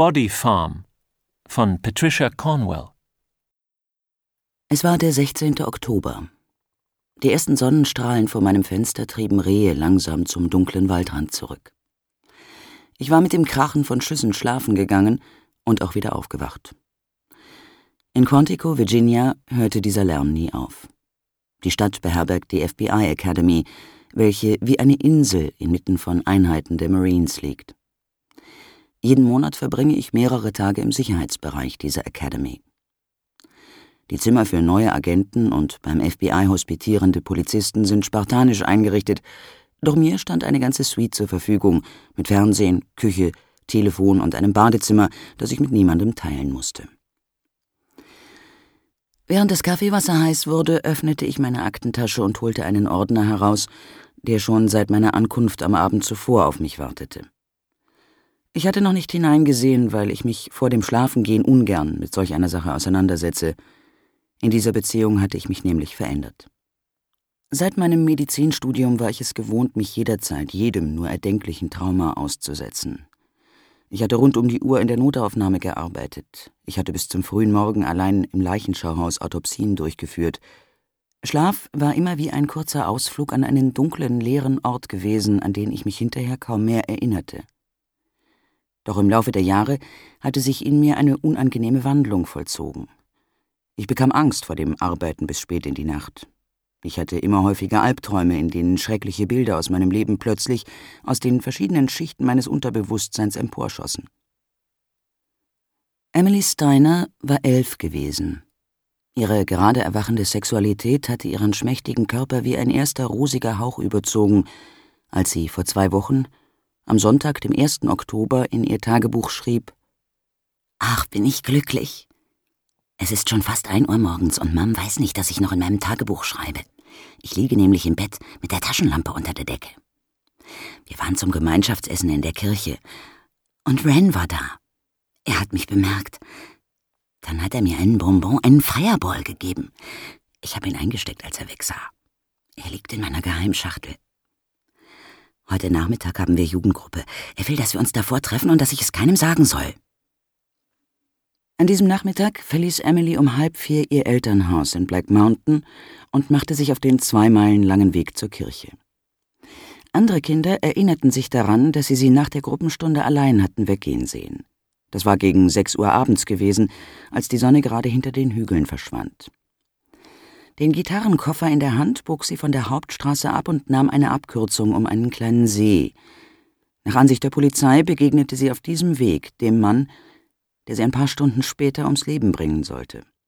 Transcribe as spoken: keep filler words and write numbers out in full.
Body Farm von Patricia Cornwell. Es war der sechzehnte Oktober. Die ersten Sonnenstrahlen vor meinem Fenster trieben Rehe langsam zum dunklen Waldrand zurück. Ich war mit dem Krachen von Schüssen schlafen gegangen und auch wieder aufgewacht. In Quantico, Virginia, hörte dieser Lärm nie auf. Die Stadt beherbergt die F B I Academy, welche wie eine Insel inmitten von Einheiten der Marines liegt. Jeden Monat verbringe ich mehrere Tage im Sicherheitsbereich dieser Academy. Die Zimmer für neue Agenten und beim F B I hospitierende Polizisten sind spartanisch eingerichtet, doch mir stand eine ganze Suite zur Verfügung, mit Fernsehen, Küche, Telefon und einem Badezimmer, das ich mit niemandem teilen musste. Während das Kaffeewasser heiß wurde, öffnete ich meine Aktentasche und holte einen Ordner heraus, der schon seit meiner Ankunft am Abend zuvor auf mich wartete. Ich hatte noch nicht hineingesehen, weil ich mich vor dem Schlafengehen ungern mit solch einer Sache auseinandersetze. In dieser Beziehung hatte ich mich nämlich verändert. Seit meinem Medizinstudium war ich es gewohnt, mich jederzeit jedem nur erdenklichen Trauma auszusetzen. Ich hatte rund um die Uhr in der Notaufnahme gearbeitet. Ich hatte bis zum frühen Morgen allein im Leichenschauhaus Autopsien durchgeführt. Schlaf war immer wie ein kurzer Ausflug an einen dunklen, leeren Ort gewesen, an den ich mich hinterher kaum mehr erinnerte. Doch im Laufe der Jahre hatte sich in mir eine unangenehme Wandlung vollzogen. Ich bekam Angst vor dem Arbeiten bis spät in die Nacht. Ich hatte immer häufiger Albträume, in denen schreckliche Bilder aus meinem Leben plötzlich aus den verschiedenen Schichten meines Unterbewusstseins emporschossen. Emily Steiner war elf gewesen. Ihre gerade erwachende Sexualität hatte ihren schmächtigen Körper wie ein erster rosiger Hauch überzogen, als sie vor zwei Wochen, am Sonntag, dem ersten Oktober, in ihr Tagebuch schrieb: »Ach, bin ich glücklich. Es ist schon fast ein Uhr morgens und Mom weiß nicht, dass ich noch in meinem Tagebuch schreibe. Ich liege nämlich im Bett mit der Taschenlampe unter der Decke. Wir waren zum Gemeinschaftsessen in der Kirche und Ren war da. Er hat mich bemerkt. Dann hat er mir einen Bonbon, einen Fireball gegeben. Ich habe ihn eingesteckt, als er wegsah. Er liegt in meiner Geheimschachtel. Heute Nachmittag haben wir Jugendgruppe. Er will, dass wir uns davor treffen und dass ich es keinem sagen soll.« An diesem Nachmittag verließ Emily um halb vier ihr Elternhaus in Black Mountain und machte sich auf den zwei Meilen langen Weg zur Kirche. Andere Kinder erinnerten sich daran, dass sie sie nach der Gruppenstunde allein hatten weggehen sehen. Das war gegen sechs Uhr abends gewesen, als die Sonne gerade hinter den Hügeln verschwand. Den Gitarrenkoffer in der Hand bog sie von der Hauptstraße ab und nahm eine Abkürzung um einen kleinen See. Nach Ansicht der Polizei begegnete sie auf diesem Weg dem Mann, der sie ein paar Stunden später ums Leben bringen sollte.